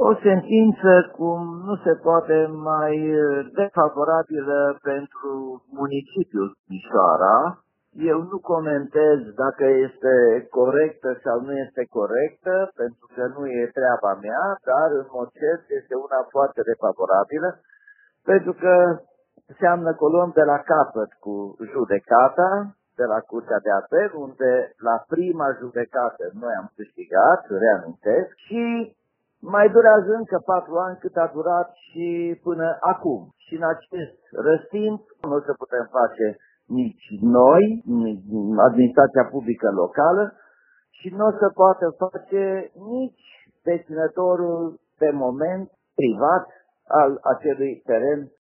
O sentință cum nu se poate mai defavorabilă pentru municipiul Timișoara. Eu nu comentez dacă este corectă sau nu este corectă, pentru că nu e treaba mea, dar în mod cert este una foarte defavorabilă, pentru că înseamnă că o luăm de la capăt cu judecata, de la Curtea de Apel, unde la prima judecată noi am câștigat, reamintesc, și mai durează încă 4 ani cât a durat și până acum. Și în acest răstimp nu o să putem face nici noi, nici administrația publică locală, și nu o să poată face nici deținătorul de moment privat al acelui teren